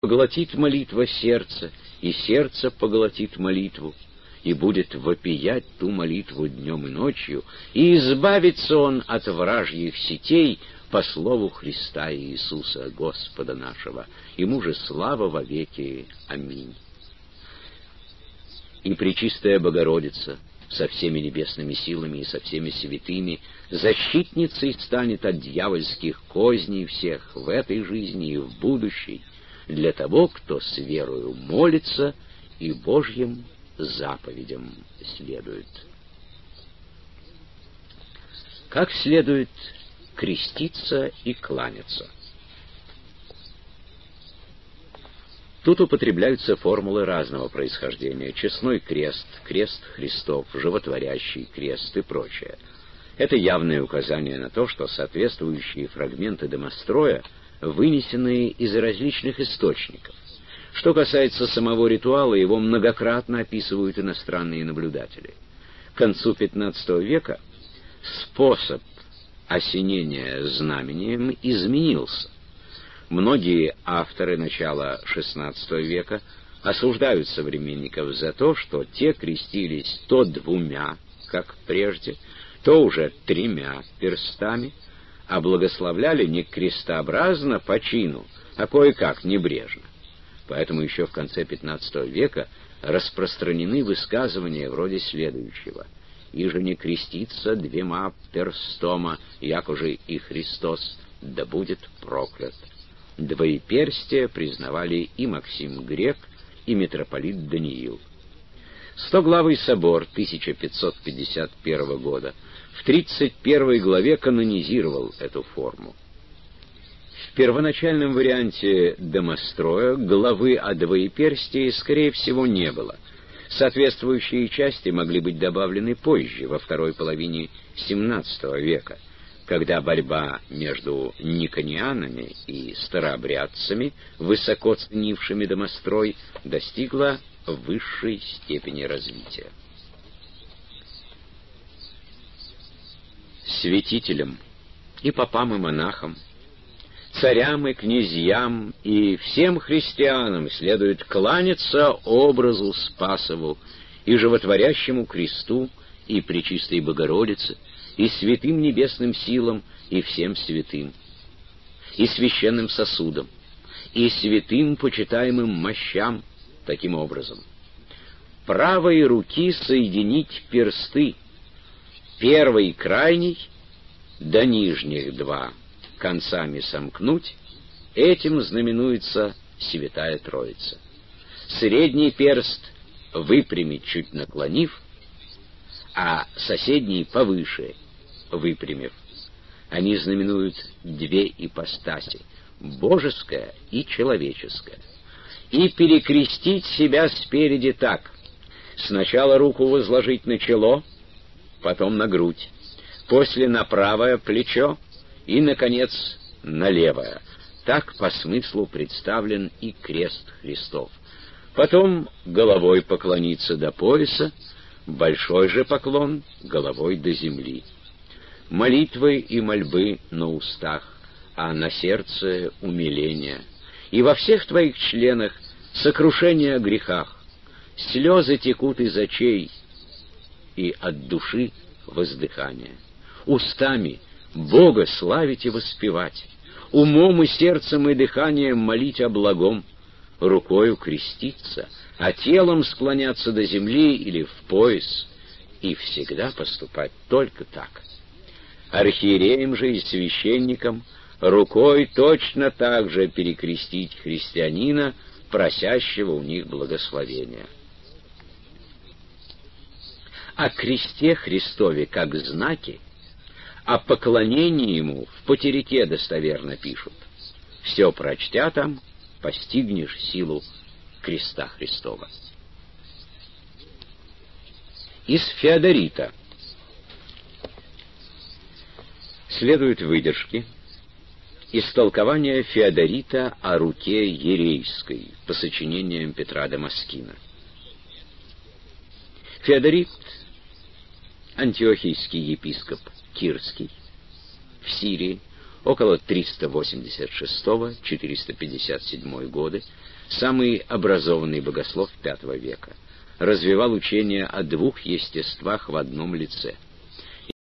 Поглотит молитва сердце, и сердце поглотит молитву, и будет вопиять ту молитву днем и ночью, и избавится он от вражьих сетей по слову Христа Иисуса, Господа нашего. Ему же слава во веки. Аминь. И Пречистая Богородица со всеми небесными силами и со всеми святыми защитницей станет от дьявольских козней всех в этой жизни и в будущей, для того, кто с верою молится и Божьим заповедям следует. Как следует креститься и кланяться? Тут употребляются формулы разного происхождения: честной крест, крест Христов, животворящий крест и прочее. Это явное указание на то, что соответствующие фрагменты домостроя вынесены из различных источников. Что касается самого ритуала, его многократно описывают иностранные наблюдатели. К концу XV века способ осенения знамением изменился. Многие авторы начала XVI века осуждают современников за то, что те крестились то двумя, как прежде, то уже тремя перстами, а благословляли не крестообразно по чину, а кое-как небрежно. Поэтому еще в конце XV века распространены высказывания вроде следующего: «Иже не крестится двумя перстома, якоже и Христос, да будет проклят». Двоеперстие признавали и Максим Грек, и митрополит Даниил. Стоглавый собор 1551 года в 31 главе канонизировал эту форму. В первоначальном варианте домостроя главы о двоеперстии, скорее всего, не было. Соответствующие части могли быть добавлены позже, во второй половине XVII века, когда борьба между никонианами и старообрядцами, высоко ценившими домострой, достигла высшей степени развития. Святителям и попам и монахам, царям и князьям и всем христианам следует кланяться образу Спасову и животворящему кресту и Пречистой Богородице, и святым небесным силам, и всем святым, и священным сосудам, и святым почитаемым мощам. Таким образом, правой руки соединить персты, первый и крайний, до нижних два концами сомкнуть, этим знаменуется Святая Троица. Средний перст выпрямить, чуть наклонив, а соседний повыше выпрямив. Они знаменуют две ипостаси — божеское и человеческое. И перекрестить себя спереди так: сначала руку возложить на чело, потом на грудь, после на правое плечо и, наконец, на левое. Так по смыслу представлен и крест Христов. Потом головой поклониться до пояса, большой же поклон головой до земли. Молитвы и мольбы на устах, а на сердце умиление. И во всех твоих членах сокрушение о грехах. Слезы текут из очей, и от души воздыхание. Устами Бога славить и воспевать, умом и сердцем и дыханием молить о благом, рукою креститься, а телом склоняться до земли или в пояс, и всегда поступать только так. Архиереям же и священникам рукой точно так же перекрестить христианина, просящего у них благословения. О кресте Христове как знаке, о поклонении ему в потеряке достоверно пишут. Все прочтя там, постигнешь силу креста Христова. Из Феодорита следуют выдержки из толкования Феодорита о руке ерейской по сочинениям Петра Дамаскина. Феодорит, антиохийский епископ Кирский, в Сирии около 386-457 годы, самый образованный богослов V века, развивал учение о двух естествах в одном лице —